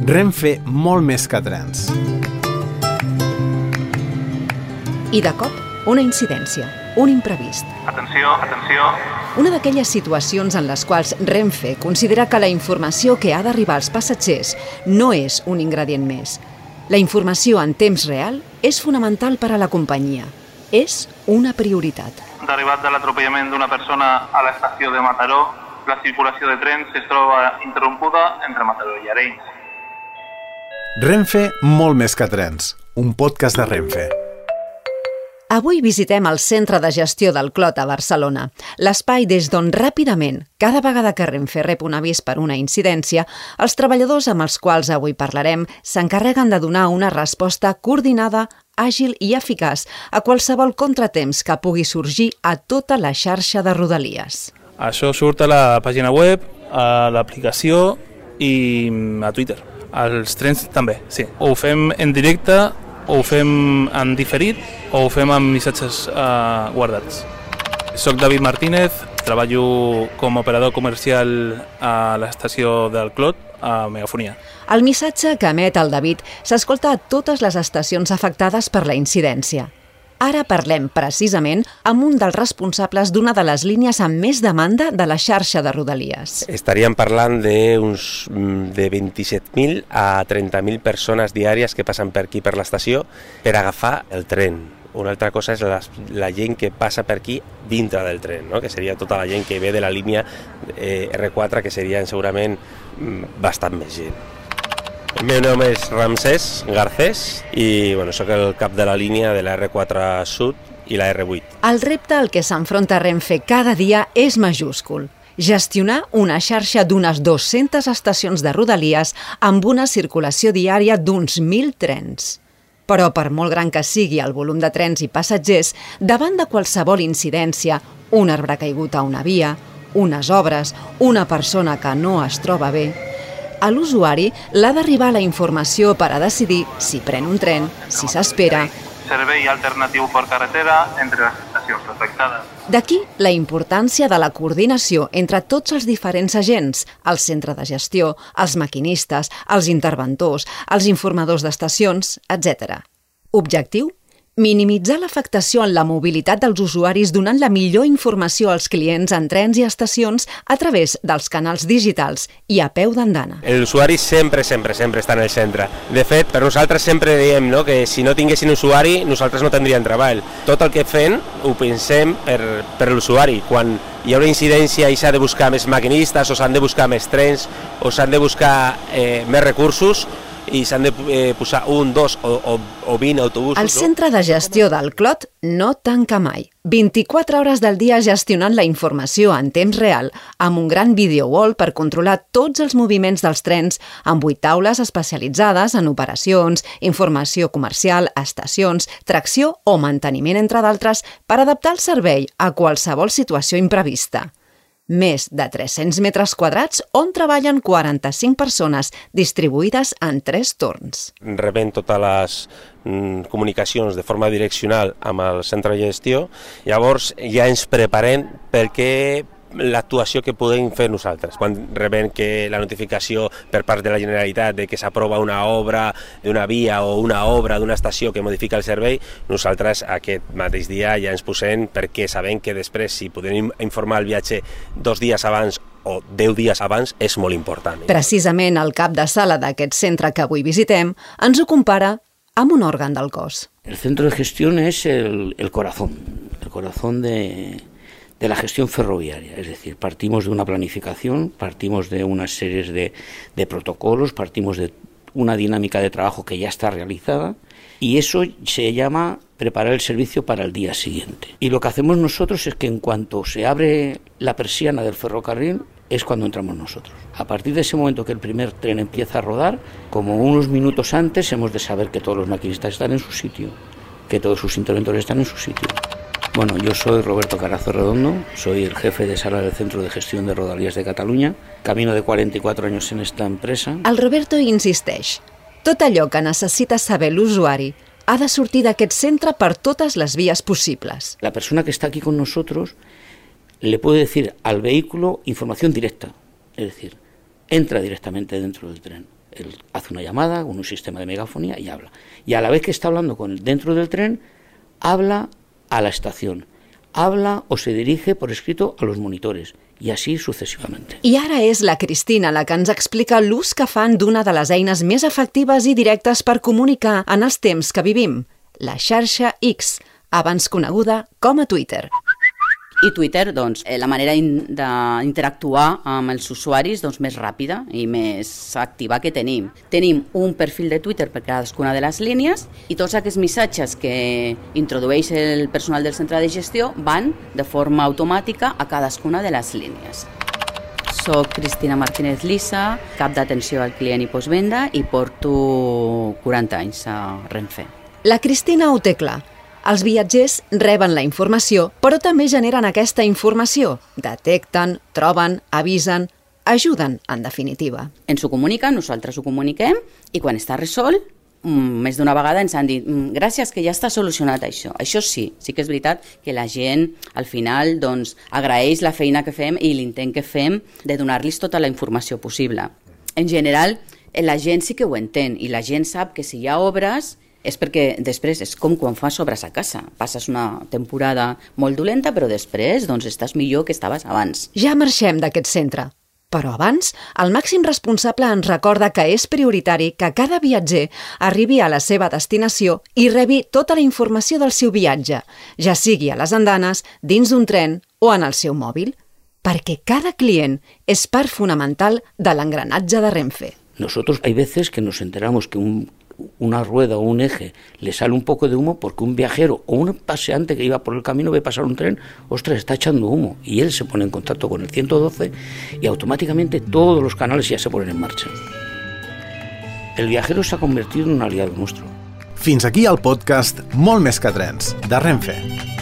Renfe molt més que trens. I de cop, una incidència, un imprevist. Atenció, atenció. Una d'aquelles situacions en les quals Renfe considera que la informació que ha d'arribar als passatgers no és un ingredient més. La informació en temps real és fonamental per a la companyia. És una prioritat. Derivat de l'atropellament d'una persona a l'estació de Mataró, la circulació de trens es troba interrompuda entre Mataró i Arenys. Renfe molt més que trens, un podcast de Renfe. Avui visitem el Centre de Gestió del Clot a Barcelona, l'espai des d'on ràpidament, cada vegada que Renfe rep un avís per una incidència, els treballadors amb els quals avui parlarem s'encarreguen de donar una resposta coordinada, àgil i eficaç a qualsevol contratemps que pugui sorgir a tota la xarxa de Rodalies. Això surt a la pàgina web, a l'aplicació i a Twitter. Els trens també, sí. Ho fem en directe, o ho fem en diferit, o ho fem amb missatges guardats. Soc David Martínez, treballo com a operador comercial a l'estació del Clot, a Megafonia. El missatge que emet el David s'escolta a totes les estacions afectades per la incidència. Ara parlem precisament amb un dels responsables d'una de les línies amb més demanda de la xarxa de Rodalies. Estaríem parlant de 27.000 a 30.000 persones diàries que passen per aquí, per l'estació, per agafar el tren. Una altra cosa és la gent que passa per aquí dintre del tren, no? Que seria tota la gent que ve de la línia R4, que serien segurament bastant més gent. El meu nom és Ramsès Garcés i soc el cap de la línia de la R4 Sud i la R8. El repte al que s'enfronta Renfe cada dia és majúscul. Gestionar una xarxa d'unes 200 estacions de Rodalies amb una circulació diària d'uns 1.000 trens. Però per molt gran que sigui el volum de trens i passatgers, davant de qualsevol incidència, un arbre caigut a una via, unes obres, una persona que no es troba bé, a l'usuari l'ha d'arribar la informació per a decidir si pren un tren, si s'espera. Servei alternatiu per carretera entre les estacions afectades. D'aquí la importància de la coordinació entre tots els diferents agents, el centre de gestió, els maquinistes, els interventors, els informadors d'estacions, etc. Objectiu? Minimitzar l'afectació en la mobilitat dels usuaris donant la millor informació als clients en trens i estacions a través dels canals digitals i a peu d'andana. L'usuari sempre està en el centre. De fet, per nosaltres sempre diem que si no tinguessin usuari, nosaltres no tindríem treball. Tot el que fem ho pensem per l'usuari. Quan hi ha una incidència i s'ha de buscar més maquinistes, o s'han de buscar més trens, o s'han de buscar més recursos, i s'han de posar 1, 2 o 20 autobusos. El centre de gestió del Clot no tanca mai. 24 hores del dia gestionant la informació en temps real, amb un gran video wall per controlar tots els moviments dels trens, amb 8 taules especialitzades en operacions, informació comercial, estacions, tracció o manteniment, entre d'altres, per adaptar el servei a qualsevol situació imprevista. Més de 300 metres quadrats on treballen 45 persones distribuïdes en 3 torns. Rebem totes les comunicacions de forma direccional amb el centre de gestió, llavors ja ens preparem perquè l'actuació que podem fer nosaltres. Quan rebem la notificació per part de la Generalitat de que s'aprova una obra d'una via o una obra d'una estació que modifica el servei, nosaltres aquest mateix dia ja ens posem perquè sabem que després, si podem informar el viatger 2 dies abans o 10 dies abans, és molt important. Precisament el cap de sala d'aquest centre que avui visitem ens ho compara amb un òrgan del cos. El centro de gestión es el corazón de la gestión ferroviaria, es decir, partimos de una planificación, partimos de unas series de protocolos, partimos de una dinámica de trabajo que ya está realizada y eso se llama preparar el servicio para el día siguiente. Y lo que hacemos nosotros es que en cuanto se abre la persiana del ferrocarril es cuando entramos nosotros. A partir de ese momento que el primer tren empieza a rodar, como unos minutos antes hemos de saber que todos los maquinistas están en su sitio, que todos sus interventores están en su sitio. Bueno, yo soy Roberto Carazo Redondo, soy el jefe de sala del Centro de Gestión de Rodalies de Catalunya, camino de 44 años en esta empresa. El Roberto insisteix. Tot allò que necessita saber l'usuari ha de sortir d'aquest centre per totes les vies possibles. La persona que está aquí con nosotros le puede decir al vehículo información directa, es decir, entra directamente dentro del tren. Él hace una llamada con un sistema de megafonía y habla. Y a la vez que está hablando dentro del tren, habla a la estación, habla o se dirige por escrito a los monitores, i així successivament. I ara és la Cristina la que ens explica l'ús que fan d'una de les eines més efectives i directes per comunicar en els temps que vivim, la xarxa X, abans coneguda com a Twitter. I Twitter, doncs, la manera d'interactuar amb els usuaris més ràpida i més activa que tenim. Tenim un perfil de Twitter per cadascuna de les línies i tots aquests missatges que introdueix el personal del centre de gestió van de forma automàtica a cadascuna de les línies. Soc Cristina Martínez Lisa, cap d'atenció al client i postvenda i porto 40 anys a Renfe. La Cristina ho té clar. Els viatgers reben la informació, però també generen aquesta informació. Detecten, troben, avisen, ajuden, en definitiva. Ens ho comuniquen, nosaltres ho comuniquem, i quan està resolt, més d'una vegada ens han dit gràcies que ja està solucionat això. Això sí que és veritat que la gent al final agraeix la feina que fem i l'intent que fem de donar-los tota la informació possible. En general, la gent sí que ho entén i la gent sap que si hi ha obres és perquè després és com quan fas obres a casa. Passes una temporada molt dolenta, però després estàs millor que estaves abans. Ja marxem d'aquest centre. Però abans, el màxim responsable ens recorda que és prioritari que cada viatger arribi a la seva destinació i rebi tota la informació del seu viatge, ja sigui a les andanes, dins d'un tren o en el seu mòbil, perquè cada client és part fonamental de l'engranatge de Renfe. Nosotros hay veces que nos enteramos que una rueda o un eje le sale un poco de humo porque un viajero o un paseante que iba por el camino ve pasar un tren, ostras, está echando humo, y él se pone en contacto con el 112 y automáticamente todos los canales ya se ponen en marcha. El viajero s'ha convertido en un aliado nuestro. Fins aquí el podcast Molt més que trens, de Renfe.